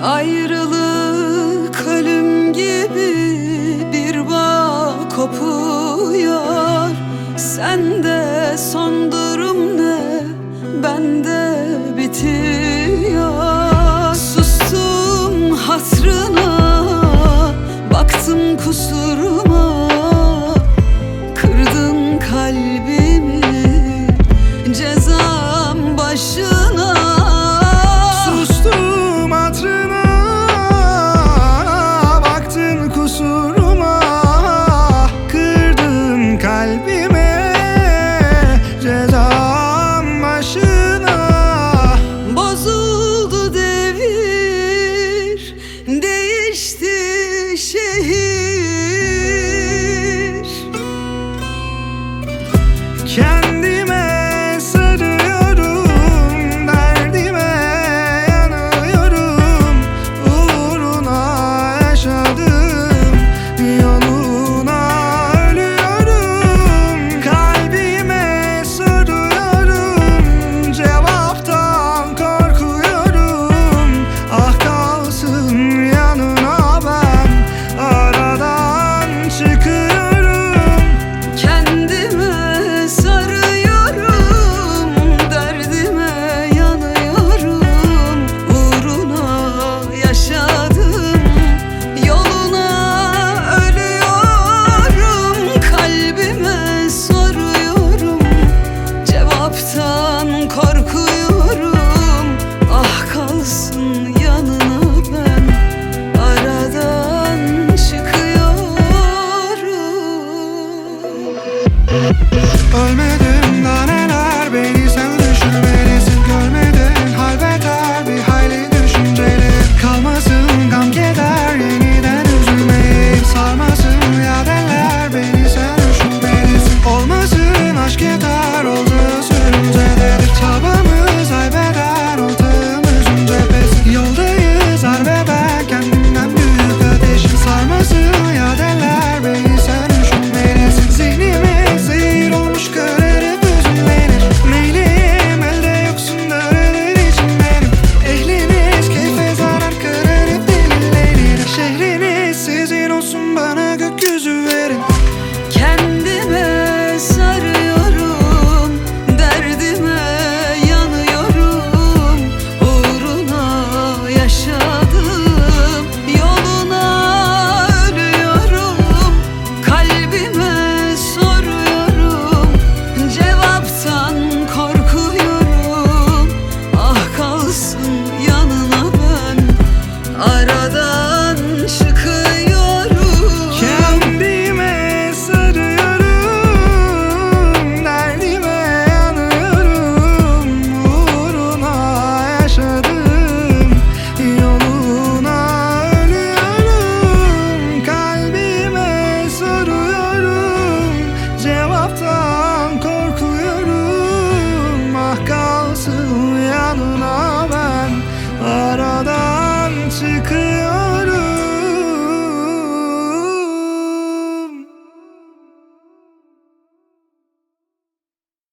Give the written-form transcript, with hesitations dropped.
Ayrılık ölüm gibi bir bağ kopuyor. Sende son durum ne? Bende bitiyor. Sustum hatrına, baktım kusuruma. Kırdın kalbimi, cezam başına. Sustum hatrına, baktın kusuruma. Kırdın kalbime, cezam başına. Bozuldu devir, değişti şehir. Kendime sarıyorum, derdime yanıyorum. Uğruna yaşadım, yoluna ölüyorum. Kalbime soruyorum, cevaptan korkuyorum. Ah kalsın yanına ben, aradan çıkıyorum. Kendime sarıyorum, derdime yanıyorum. Uğruna yaşadım, yoluna ölüyorum. Kalbime soruyorum, cevaptan korkuyorum. Ah kalsın yanına ben, aradan çıkıyorum. Ölmedim daha